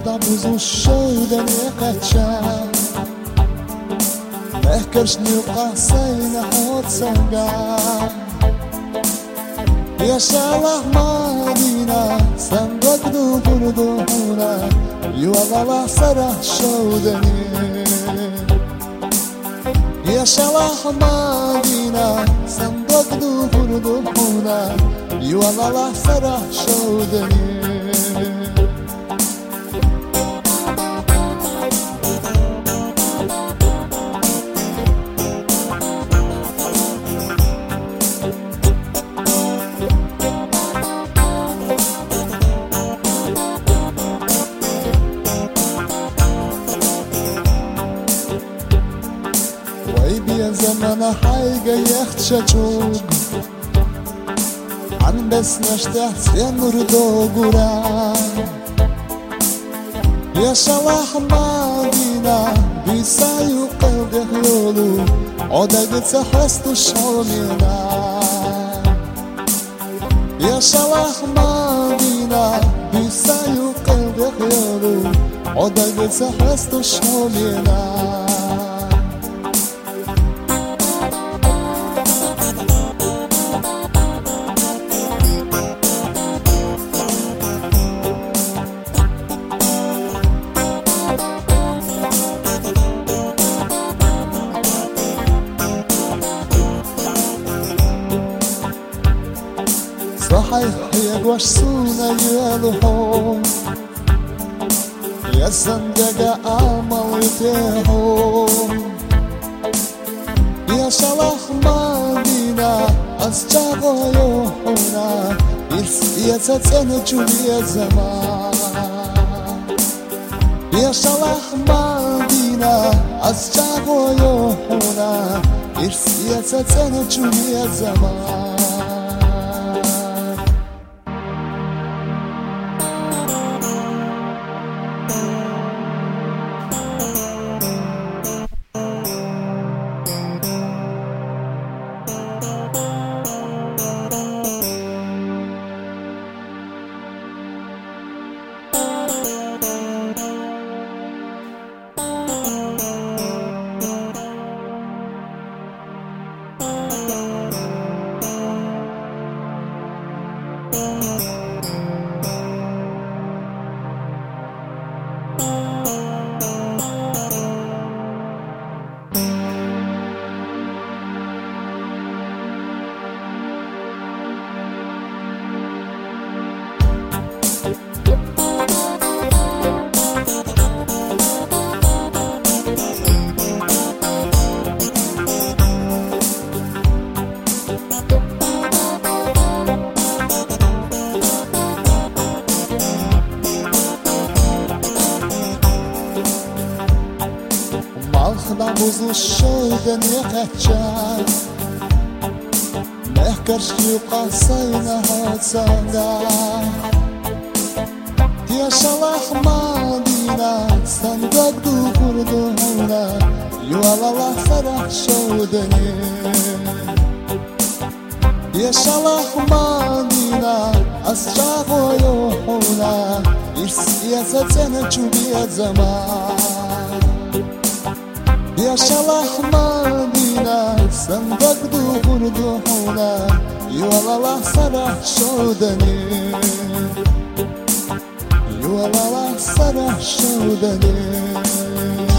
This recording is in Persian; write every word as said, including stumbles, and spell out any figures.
da buzu şöden yakaçam Mehkersh një kasajnë hot sanga Yasha Allah Madina Sandok du kurduhuna Yuvala sarah şödeni Yasha Allah Madina Sandok du kurduhuna Yuvala sarah şödeni زمان حيقة يختشجوج عن بس نشتحت ينردو قران يا شلاح مدينة بيسايو قلبه يولو عدد تحست شومنا يا شلاح مدينة بيسايو قلبه يولو عدد تحست شومنا صحيح يقوش سونا يالهم يا صندق عمل يتهم يا شلاح مدينة أسجاغو يوحنا إرسية تنجل يا زمان يا شلاح مدينة أسجاغو يوحنا إرسية تنجل يا زمان Da buzu şöden yakaçam Mehkersh një kasajnë hot sanga Ya shalah Madina Sandak du kurduhuna Yuvala sarah şödeni Ya shalah Madina Asjago yohuna İrsiyete tenecubiyet zaman يا شلاح مدينة صندق دو قردوحنا يوالا صرح شودني يوالا صرح شودني